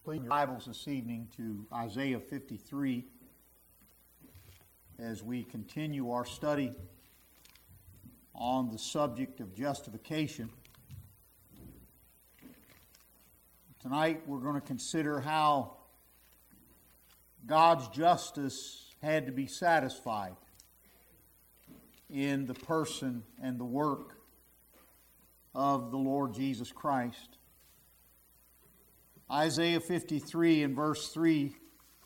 Open your Bibles this evening to Isaiah 53 as we continue our study on the subject of justification. Tonight we're going to consider how God's justice had to be satisfied in the person and the work of the Lord Jesus Christ. Isaiah 53 and verse 3,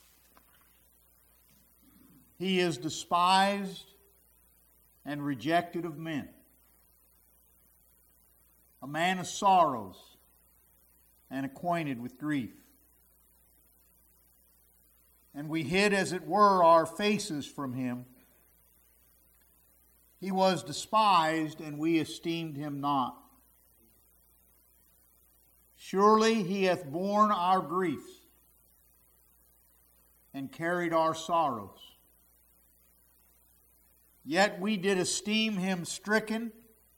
He is despised and rejected of men, a man of sorrows and acquainted with grief. And we hid, as it were, our faces from Him. He was despised, and we esteemed Him not. Surely He hath borne our griefs and carried our sorrows. Yet we did esteem Him stricken,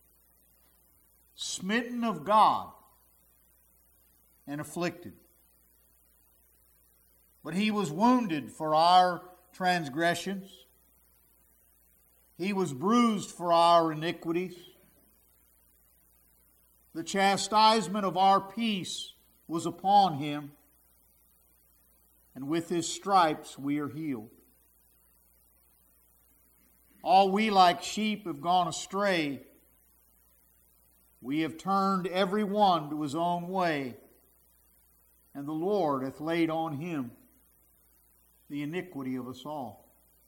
smitten of God, and afflicted. But He was wounded for our transgressions. He was bruised for our iniquities. The chastisement of our peace was upon Him, and with His stripes we are healed. All we like sheep have gone astray. We have turned every one to his own way, and the Lord hath laid on Him the iniquity of us all.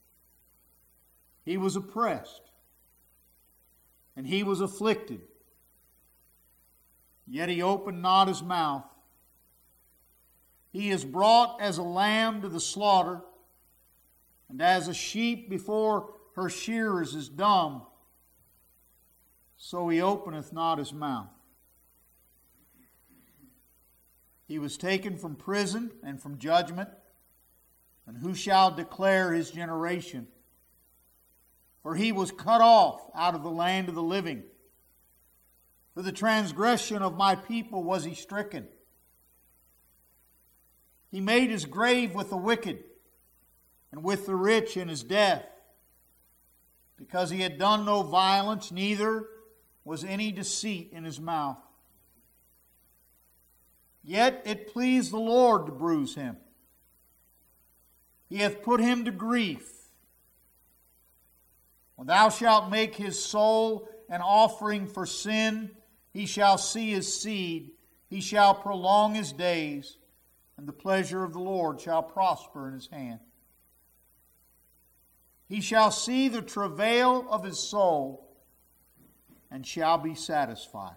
He was oppressed, and He was afflicted, yet He opened not His mouth. He is brought as a lamb to the slaughter, and as a sheep before her shearers is dumb, so He openeth not His mouth. He was taken from prison and from judgment, and who shall declare His generation? For He was cut off out of the land of the living. For the transgression of my people was He stricken. He made His grave with the wicked, and with the rich in His death, because He had done no violence, neither was any deceit in His mouth. Yet it pleased the Lord to bruise Him. He hath put Him to grief. When thou shalt make His soul an offering for sin, He shall see His seed, He shall prolong His days, and the pleasure of the Lord shall prosper in His hand. He shall see the travail of His soul, and shall be satisfied.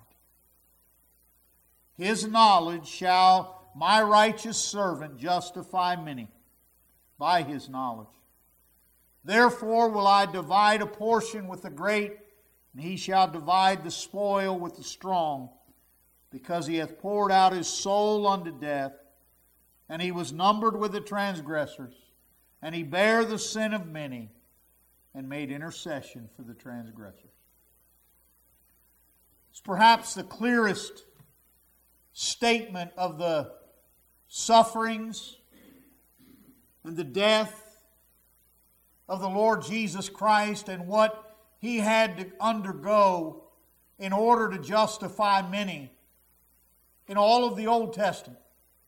His knowledge shall my righteous servant justify many by His knowledge. Therefore will I divide a portion with the great, and he shall divide the spoil with the strong, because he hath poured out his soul unto death, and he was numbered with the transgressors, and he bare the sin of many, and made intercession for the transgressors. It's perhaps the clearest statement of the sufferings and the death of the Lord Jesus Christ and what He had to undergo in order to justify many in all of the Old Testament.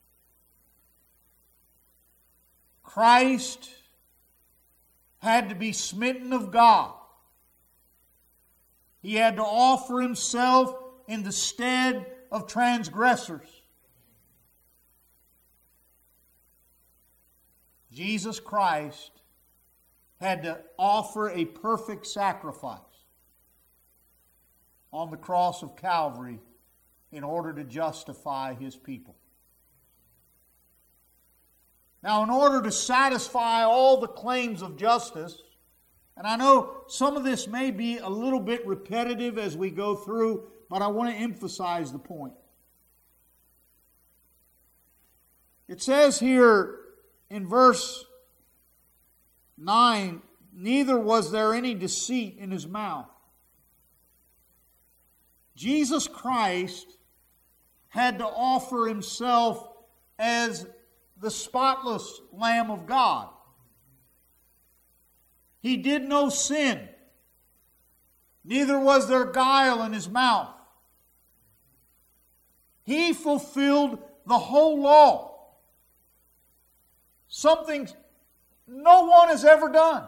Christ had to be smitten of God. He had to offer Himself in the stead of transgressors. Jesus Christ had to offer a perfect sacrifice on the cross of Calvary in order to justify His people. Now, in order to satisfy all the claims of justice, and I know some of this may be a little bit repetitive as we go through, but I want to emphasize the point. It says here in verse 9, neither was there any deceit in His mouth. Jesus Christ had to offer Himself as the spotless Lamb of God. He did no sin. Neither was there guile in his mouth. He fulfilled the whole law. Something no one has ever done.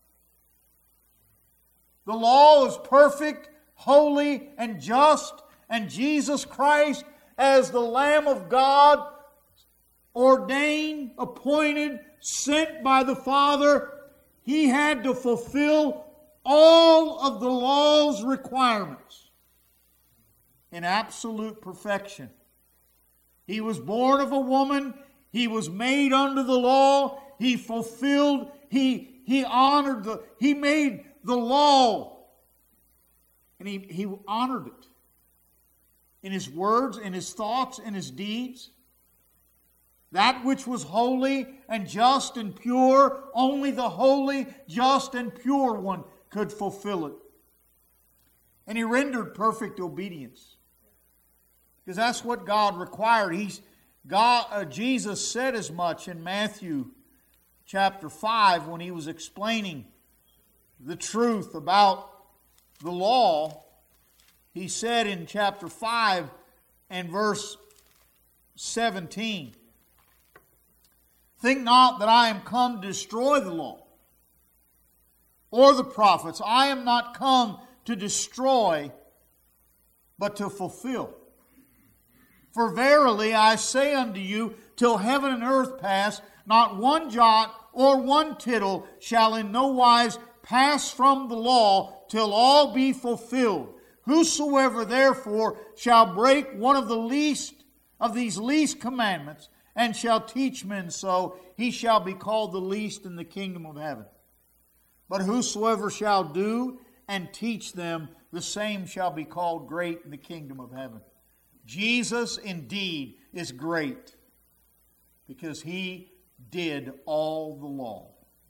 The law is perfect, holy, and just, and Jesus Christ, as the Lamb of God, ordained, appointed, sent by the Father, He had to fulfill all of the law's requirements in absolute perfection. He was born of a woman. He was made under the law. He fulfilled, he honored he made the law. And he honored it in his words, in his thoughts, in his deeds. That which was holy and just and pure, only the holy, just, and pure one could fulfill it. And he rendered perfect obedience. Because that's what God required. Jesus said as much in Matthew chapter 5 when he was explaining the truth about the law. He said in chapter 5 and verse 17, "Think not that I am come to destroy the law or the prophets. I am not come to destroy, but to fulfill. For verily I say unto you, till heaven and earth pass, not one jot or one tittle shall in no wise pass from the law till all be fulfilled. Whosoever therefore shall break one of the least of these least commandments, and shall teach men so, he shall be called the least in the kingdom of heaven. But whosoever shall do and teach them, the same shall be called great in the kingdom of heaven." Jesus indeed is great because He did all the law.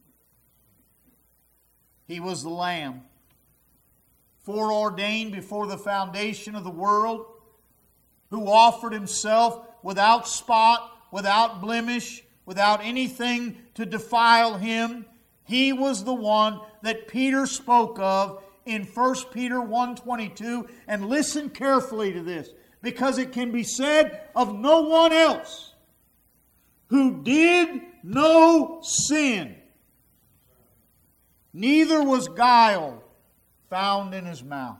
He was the Lamb, foreordained before the foundation of the world, who offered Himself without spot, without blemish, without anything to defile Him. He was the one that Peter spoke of in 1 Peter 1:22. And listen carefully to this, because it can be said of no one else, who did no sin, neither was guile found in His mouth.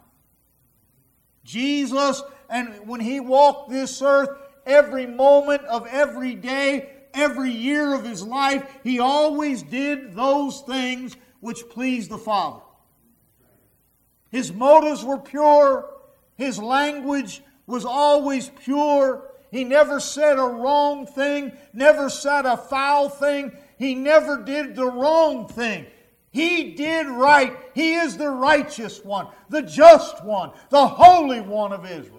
Jesus, and when He walked this earth, every moment of every day, every year of His life, He always did those things which pleased the Father. His motives were pure. His language was always pure. He never said a wrong thing, never said a foul thing. He never did the wrong thing. He did right. He is the righteous one, the just one, the holy one of Israel.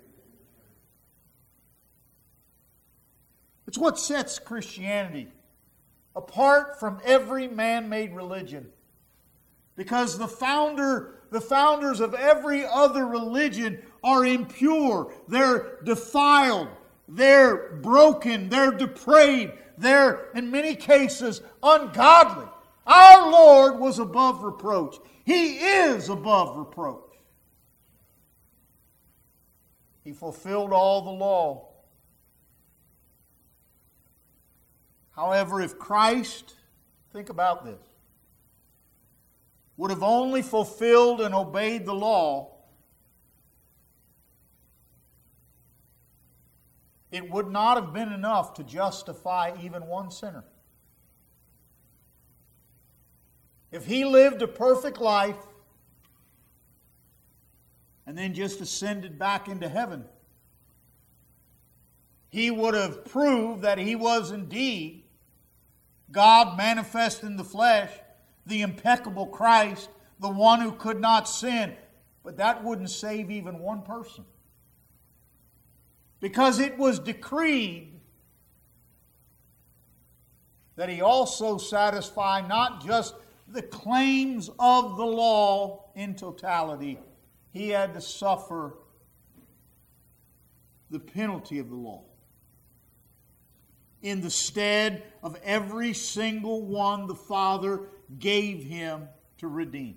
It's what sets Christianity apart from every man-made religion. Because the founders of every other religion are impure. They're defiled. They're broken. They're depraved. They're, in many cases, ungodly. Our Lord was above reproach. He is above reproach. He fulfilled all the law. However, if Christ, think about this, would have only fulfilled and obeyed the law, it would not have been enough to justify even one sinner. If He lived a perfect life and then just ascended back into heaven, He would have proved that He was indeed God manifest in the flesh, the impeccable Christ, the one who could not sin. But that wouldn't save even one person. Because it was decreed that He also satisfy not just the claims of the law in totality. He had to suffer the penalty of the law. in the stead of every single one the Father gave Him to redeem.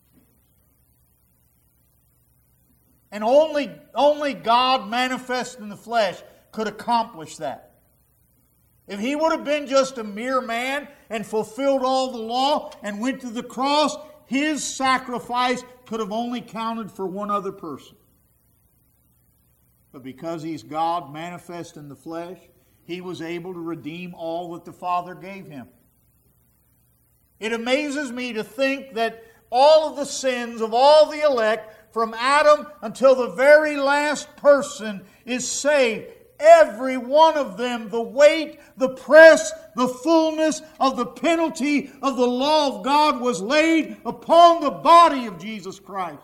And only God manifest in the flesh could accomplish that. If He would have been just a mere man and fulfilled all the law and went to the cross, His sacrifice could have only counted for one other person. But because He's God manifest in the flesh, He was able to redeem all that the Father gave Him. It amazes me to think that all of the sins of all the elect, from Adam until the very last person, is saved. Every one of them, the weight, the press, the fullness of the penalty of the law of God was laid upon the body of Jesus Christ.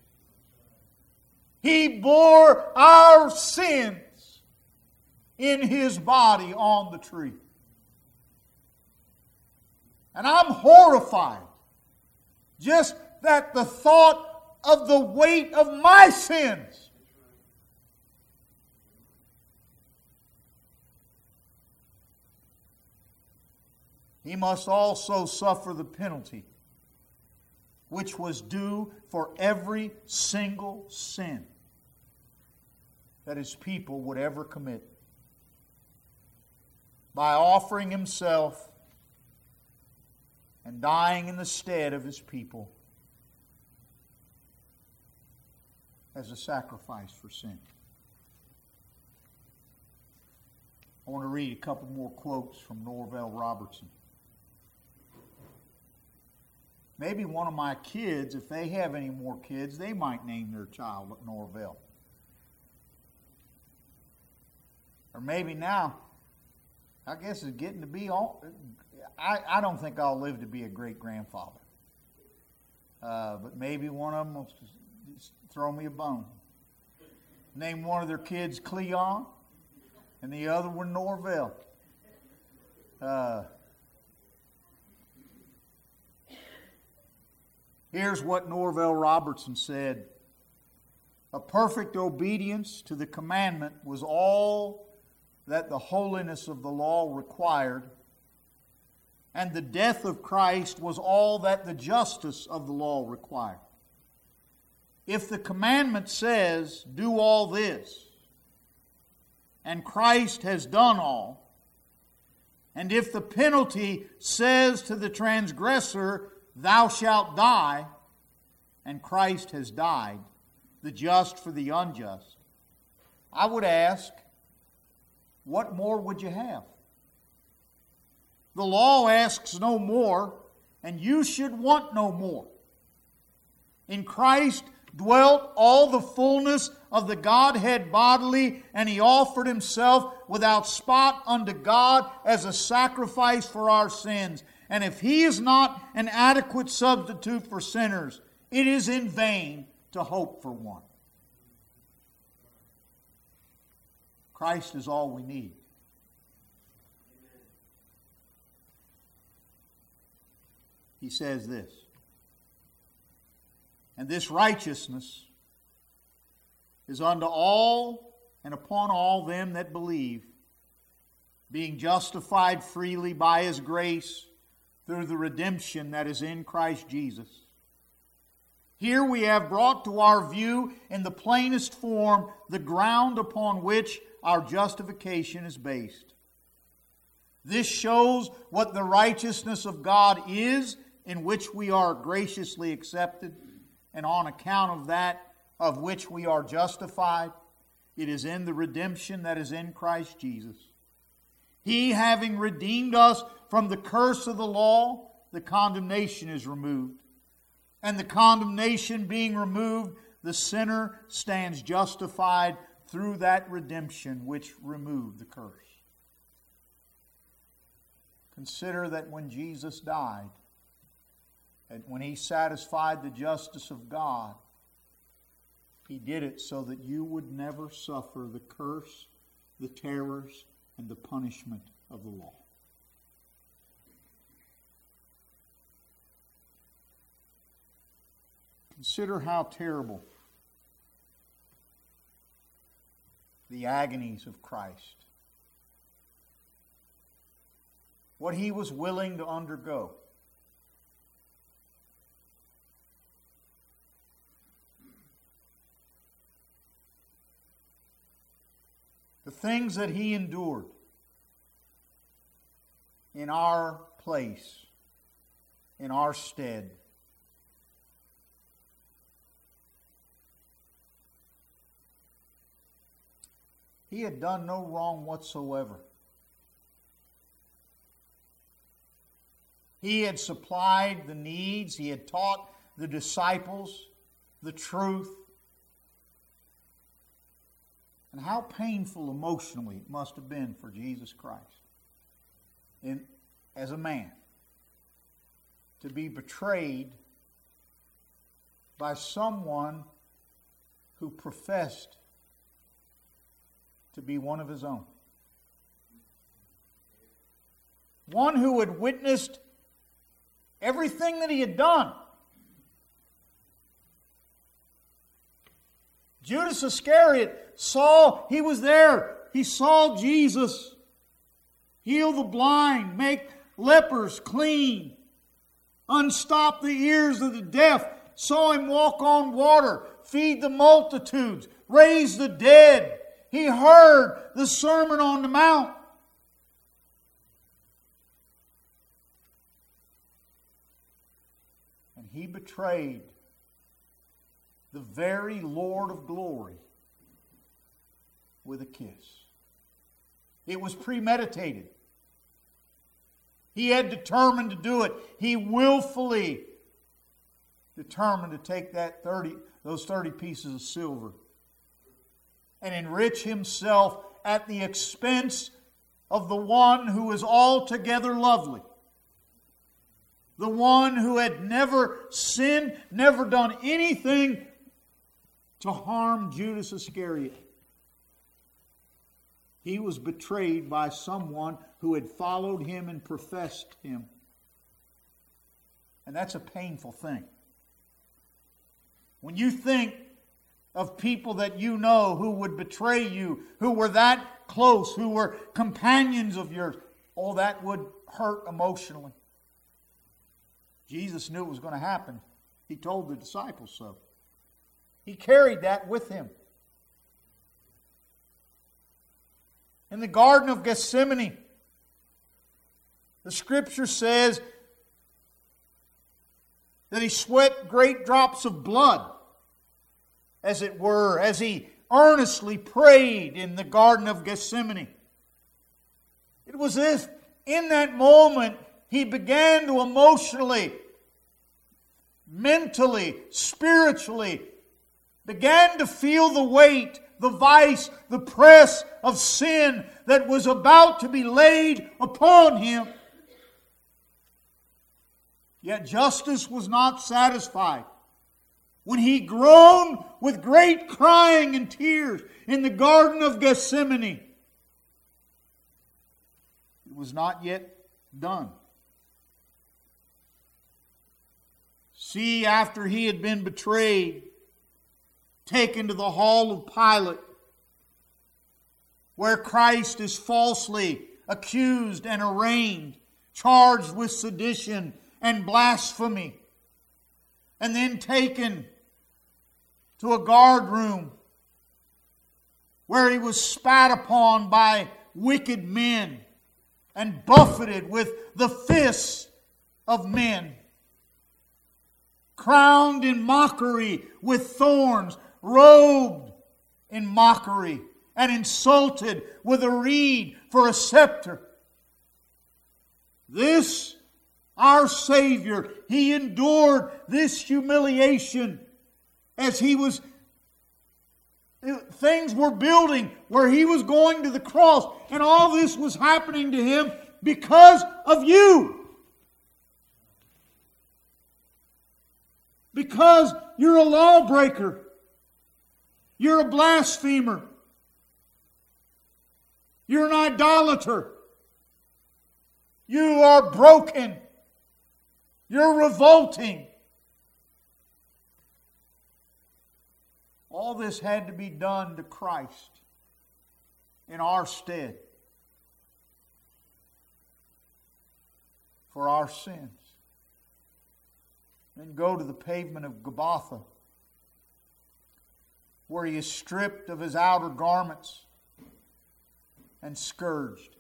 He bore our sins in His body on the tree. And I'm horrified just that the thought of the weight of my sins. He must also suffer the penalty which was due for every single sin that His people would ever commit, by offering Himself and dying in the stead of His people as a sacrifice for sin. I want to read a couple more quotes from Norvell Robertson. Maybe one of my kids, if they have any more kids, they might name their child Norvell. Or maybe now, I guess it's getting to be all... I don't think I'll live to be a great-grandfather. But maybe one of them will just throw me a bone. Name one of their kids Cleon, and the other one Norvell. Here's what Norvell Robertson said. A perfect obedience to the commandment was all that the holiness of the law required, and the death of Christ was all that the justice of the law required. If the commandment says, do all this, and Christ has done all, and if the penalty says to the transgressor, thou shalt die, and Christ has died, the just for the unjust, I would ask, what more would you have? The law asks no more, and you should want no more. In Christ dwelt all the fullness of the Godhead bodily, and He offered Himself without spot unto God as a sacrifice for our sins. And if He is not an adequate substitute for sinners, it is in vain to hope for one. Christ is all we need. He says this, and this righteousness is unto all and upon all them that believe, being justified freely by His grace through the redemption that is in Christ Jesus. Here we have brought to our view in the plainest form the ground upon which our justification is based. This shows what the righteousness of God is, in which we are graciously accepted, and on account of that of which we are justified. It is in the redemption that is in Christ Jesus. He, having redeemed us from the curse of the law, the condemnation is removed. And the condemnation being removed, the sinner stands justified through that redemption which removed the curse. Consider that when Jesus died, and when He satisfied the justice of God, He did it so that you would never suffer the curse, the terrors, and the punishment of the law. Consider how terrible the agonies of Christ. what He was willing to undergo. The things that He endured in our place, in our stead. He had done no wrong whatsoever. He had supplied the needs. He had taught the disciples the truth. And how painful emotionally it must have been for Jesus Christ as a man to be betrayed by someone who professed to be one of His own. One who had witnessed everything that He had done. Judas Iscariot saw, he was there. He saw Jesus heal the blind, make lepers clean, unstop the ears of the deaf, saw Him walk on water, feed the multitudes, raise the dead. He heard the Sermon on the Mount. And He betrayed the very Lord of glory with a kiss. It was premeditated. He had determined to do it. He willfully determined to take those 30 pieces of silver and enrich himself at the expense of the one who is altogether lovely. The one who had never sinned, never done anything to harm Judas Iscariot. He was betrayed by someone who had followed Him and professed Him. And that's a painful thing. When you think of people that you know who would betray you, who were that close, who were companions of yours, oh, that would hurt emotionally. Jesus knew it was going to happen. He told the disciples so. He carried that with Him. In the Garden of Gethsemane, the Scripture says that He sweat great drops of blood, as it were, as He earnestly prayed in the Garden of Gethsemane. It was as if in that moment He began to emotionally, mentally, spiritually, began to feel the weight, the vice, the press of sin that was about to be laid upon Him. Yet justice was not satisfied. When He groaned with great crying and tears in the Garden of Gethsemane, it was not yet done. See, after He had been betrayed, taken to the hall of Pilate, where Christ is falsely accused and arraigned, charged with sedition and blasphemy, and then taken to a guard room where He was spat upon by wicked men and buffeted with the fists of men, crowned in mockery with thorns, robed in mockery, and insulted with a reed for a scepter. This, our Savior, He endured this humiliation as things were building where He was going to the cross, and all this was happening to Him because of you. Because you're a lawbreaker. You're a blasphemer. You're an idolater. You are broken. You're revolting. All this had to be done to Christ in our stead. for our sins. Then go to the pavement of Golgotha, where He is stripped of His outer garments and scourged.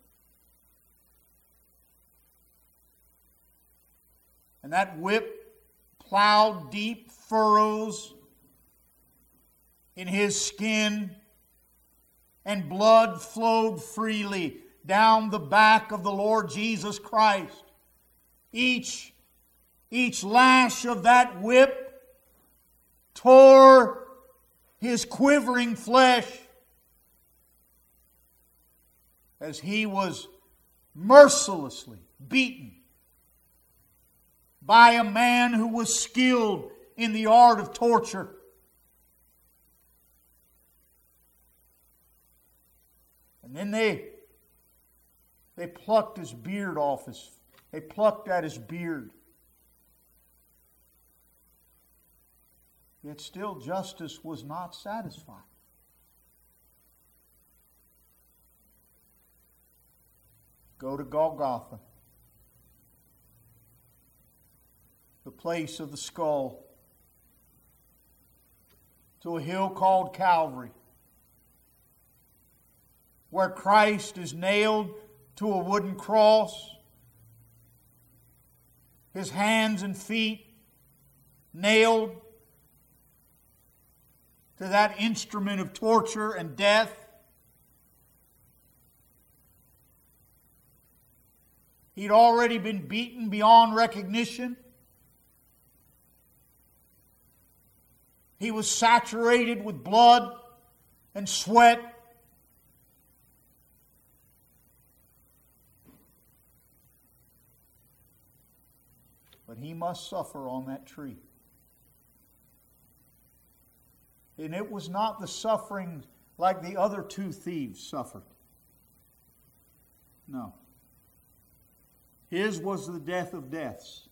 And that whip plowed deep furrows in His skin, and blood flowed freely down the back of the Lord Jesus Christ. Each lash of that whip tore His quivering flesh as He was mercilessly beaten by a man who was skilled in the art of torture. And then they plucked His beard off they plucked at His beard. Yet still justice was not satisfied. Go to Golgotha, the place of the skull, to a hill called Calvary, where Christ is nailed to a wooden cross, His hands and feet nailed to that instrument of torture and death. He'd already been beaten beyond recognition. He was saturated with blood and sweat. But He must suffer on that tree. And it was not the suffering like the other two thieves suffered. No. His was the death of deaths.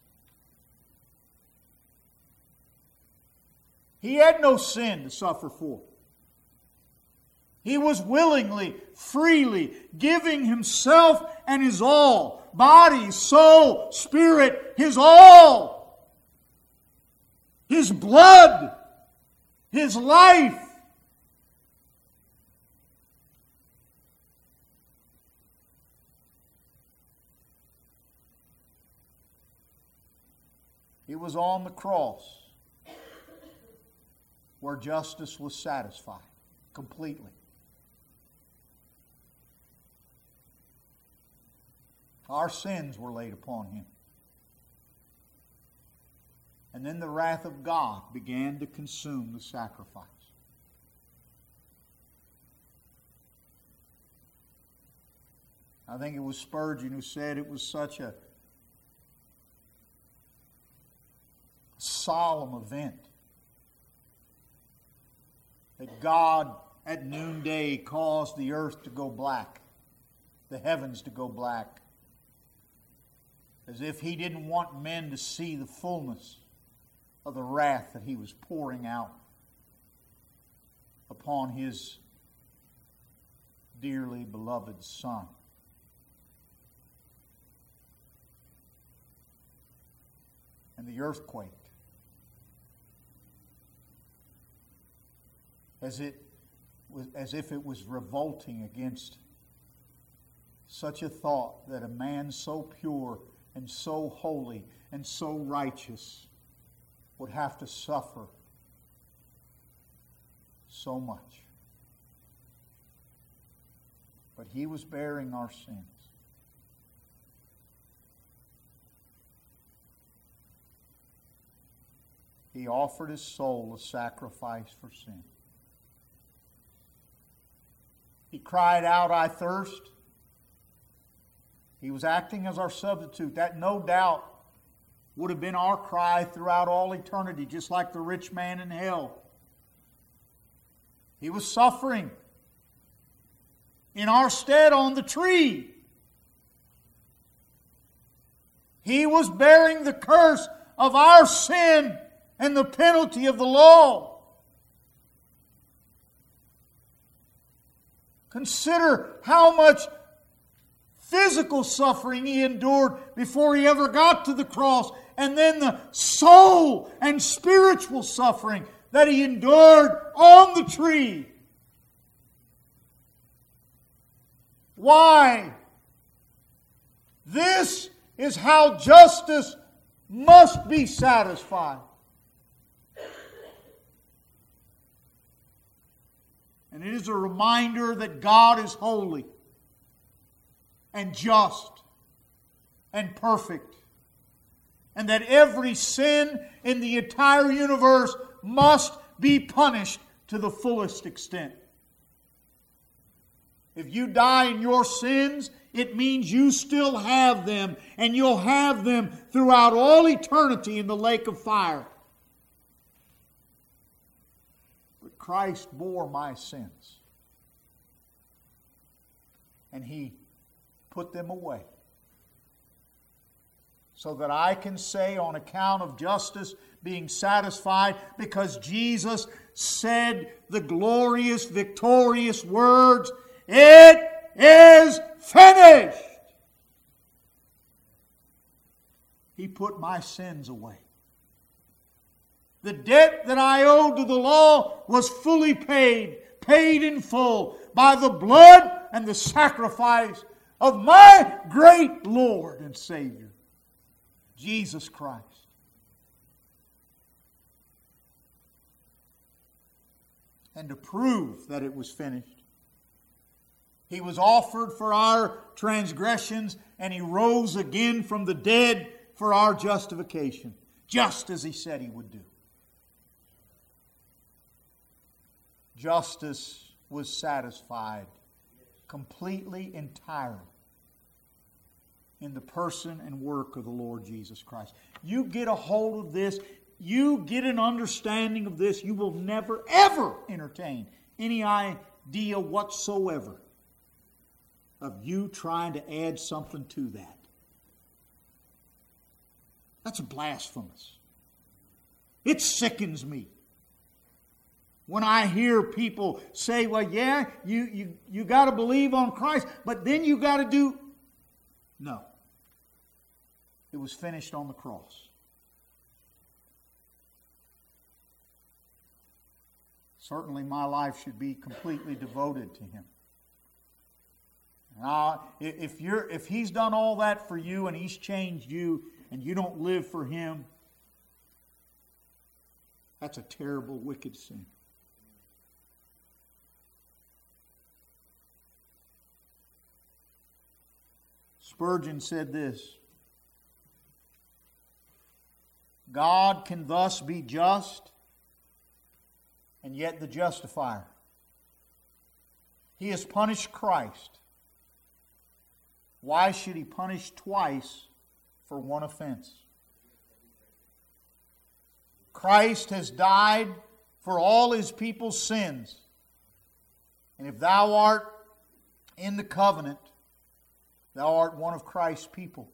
He had no sin to suffer for. He was willingly, freely giving Himself and His all. Body, soul, spirit, His all. His blood. His life. It was on the cross where justice was satisfied completely. Our sins were laid upon Him. And then the wrath of God began to consume the sacrifice. I think it was Spurgeon who said it was such a solemn event that God at noonday caused the earth to go black, the heavens to go black, as if He didn't want men to see the fullness of the wrath that He was pouring out upon His dearly beloved Son. And the earth quaked as if it was revolting against such a thought that a man so pure and so holy and so righteous would have to suffer so much. But He was bearing our sins. He offered His soul a sacrifice for sin. He cried out, "I thirst." He was acting as our substitute. That no doubt would have been our cry throughout all eternity, just like the rich man in hell. He was suffering in our stead on the tree. He was bearing the curse of our sin and the penalty of the law. Consider how much physical suffering He endured before He ever got to the cross, and then the soul and spiritual suffering that He endured on the tree. Why? This is how justice must be satisfied. And it is a reminder that God is holy and just and perfect, and that every sin in the entire universe must be punished to the fullest extent. If you die in your sins, it means you still have them, and you'll have them throughout all eternity in the lake of fire. But Christ bore my sins, and He put them away, so that I can say, on account of justice being satisfied, because Jesus said the glorious, victorious words, "It is finished." He put my sins away. The debt that I owed to the law was fully paid in full, by the blood and the sacrifice of my great Lord and Savior, Jesus Christ. And to prove that it was finished, He was offered for our transgressions, and He rose again from the dead for our justification, just as He said He would do. Justice was satisfied completely, entirely, in the person and work of the Lord Jesus Christ. You get a hold of this, you get an understanding of this, you will never, ever entertain any idea whatsoever of you trying to add something to that. That's blasphemous. It sickens me when I hear people say, well, yeah, you got to believe on Christ, but then you got to do... No. It was finished on the cross. Certainly my life should be completely devoted to Him. Now, if He's done all that for you and He's changed you and you don't live for Him, that's a terrible, wicked sin. Spurgeon said this: God can thus be just and yet the justifier. He has punished Christ. Why should He punish twice for one offense? Christ has died for all His people's sins. And if thou art in the covenant, thou art one of Christ's people.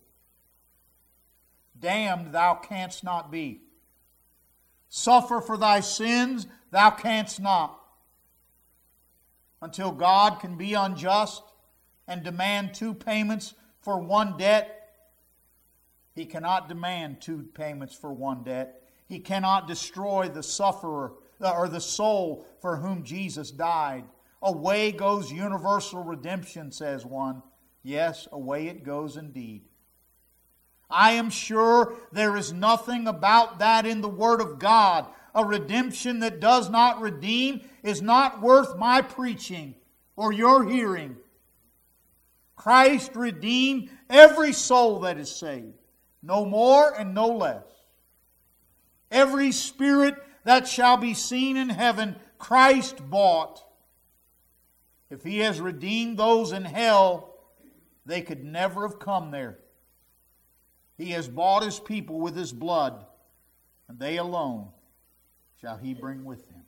Damned thou canst not be. Suffer for thy sins thou canst not. Until God can be unjust and demand two payments for one debt, He cannot demand two payments for one debt. He cannot destroy the sufferer or the soul for whom Jesus died. Away goes universal redemption, says one. Yes, away it goes indeed. I am sure there is nothing about that in the Word of God. A redemption that does not redeem is not worth my preaching or your hearing. Christ redeemed every soul that is saved, no more and no less. Every spirit that shall be seen in heaven, Christ bought. If He has redeemed those in hell, they could never have come there. He has bought His people with His blood, and they alone shall He bring with Him.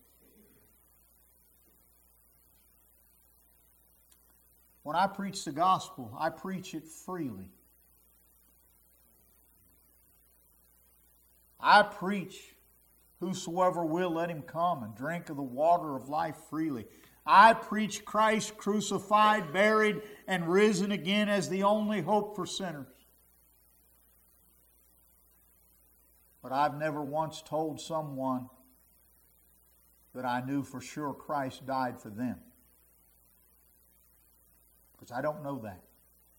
When I preach the gospel, I preach it freely. I preach, whosoever will, let him come and drink of the water of life freely. I preach Christ crucified, buried, and risen again as the only hope for sinners. But I've never once told someone that I knew for sure Christ died for them. Because I don't know that.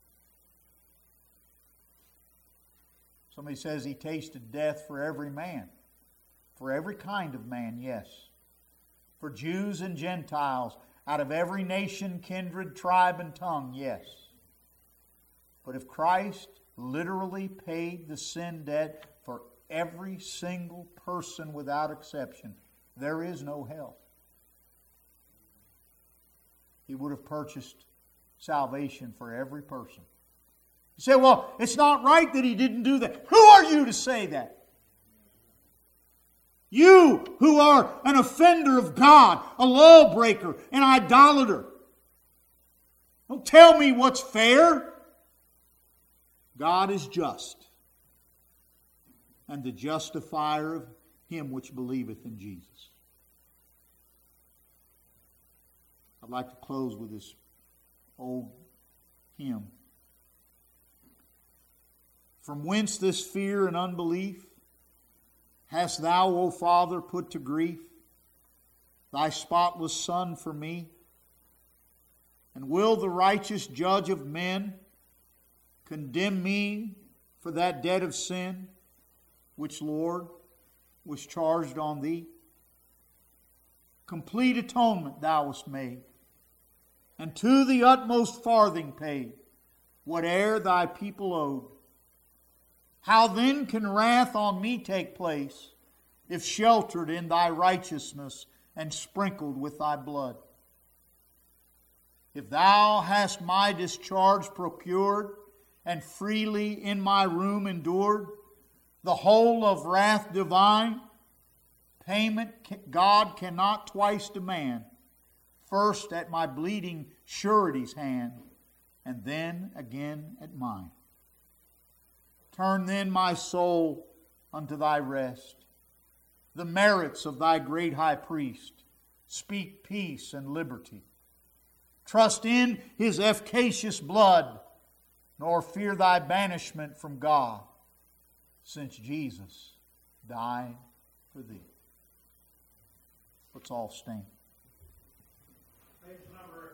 Somebody says He tasted death for every man. For every kind of man, yes. For Jews and Gentiles, out of every nation, kindred, tribe, and tongue, yes. But if Christ literally paid the sin debt for every single person without exception, there is no hell. He would have purchased salvation for every person. You say, well, it's not right that He didn't do that. Who are you to say that? You who are an offender of God, a lawbreaker, an idolater. Don't tell me what's fair. God is just, and the justifier of him which believeth in Jesus. I'd like to close with this old hymn. From whence this fear and unbelief hast thou, O Father, put to grief thy spotless Son for me? And will the righteous judge of men condemn me for that debt of sin which, Lord, was charged on thee? Complete atonement thou hast made, and to the utmost farthing paid whate'er thy people owed. How then can wrath on me take place, if sheltered in thy righteousness and sprinkled with thy blood? If thou hast my discharge procured, and freely in my room endured the whole of wrath divine, payment God cannot twice demand, first at my bleeding surety's hand, and then again at mine. Turn then my soul unto thy rest. The merits of thy great high priest speak peace and liberty. Trust in his efficacious blood, nor fear thy banishment from God, since Jesus died for thee. Let's all stand. Page number